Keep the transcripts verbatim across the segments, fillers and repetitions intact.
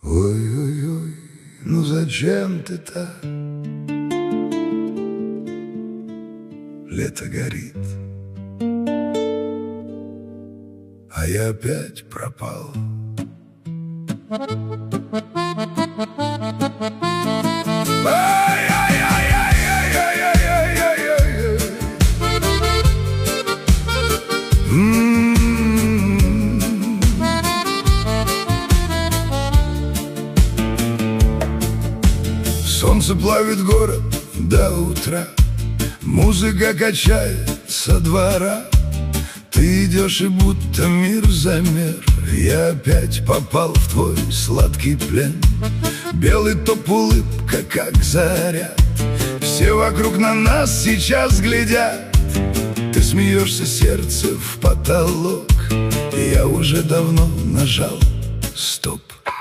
Ой-ой-ой, ну зачем ты так? Лето горит, а я опять пропал. Ай-яй-яй-яй-яй-яй-яй-яй-яй. М-м-м. Солнце плавит город до утра, музыка качает со двора. Ты идешь, и будто мир замер. Я опять попал в твой сладкий плен. Белый топ, улыбка, как заряд. Все вокруг на нас сейчас глядят. Ты смеешься, сердце в потолок. Я уже давно нажал стоп.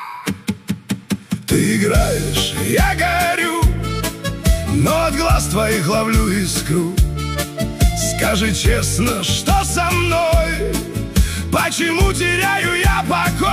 Ты играешь, я горю, но от глаз твоих ловлю искру. Скажи честно, что со мной? Почему теряю я покой?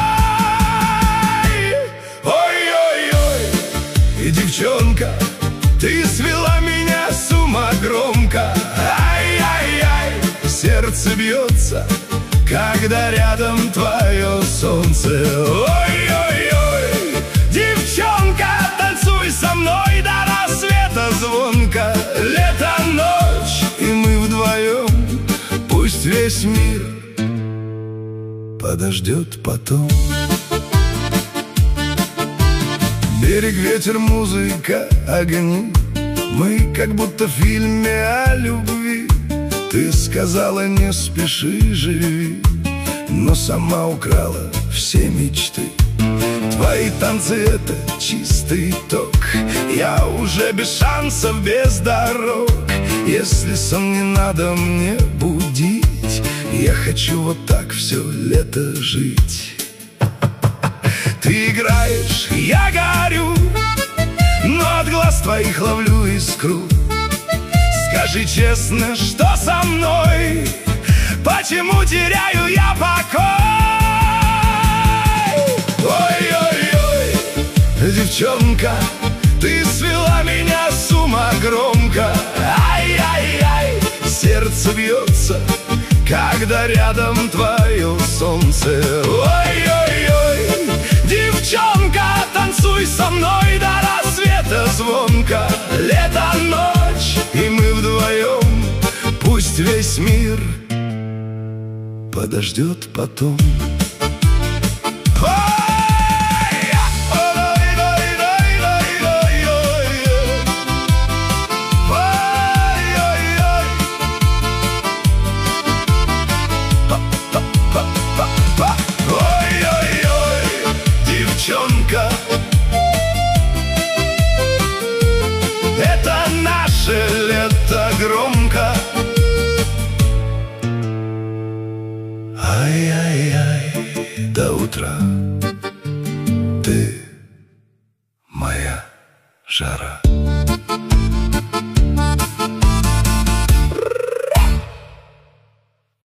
Ой-ой-ой, и девчонка, ты свела меня с ума громко. Ай-яй-яй, сердце бьется, когда рядом твое солнце. Ой-ой-ой, девчонка, танцуй со мной до рассвета звонко. Лето, ночь, и мы вдвоем. Пусть весь мир подождет потом. Берег, ветер, музыка, огни. Мы как будто в фильме о любви. Ты сказала, не спеши, живи, но сама украла все мечты. Твои танцы — это чистый ток. Я уже без шансов, без дорог. Если сон не надо мне будить, я хочу вот так все лето жить. Ты играешь, я горю, но от глаз твоих ловлю искру. Скажи честно, что со мной? Почему теряю я покой? Ой-ой-ой, девчонка, ты свела меня с ума громко. Ай-яй-яй, сердце бьется, когда рядом твое солнце. Ой-ой-ой, девчонка, танцуй со мной до рассвета звонко. Лето, ночь, и мы вдвоем. Пусть весь мир подождет потом. Девчонка, это наше лето громко. Ай-яй-яй, до утра ты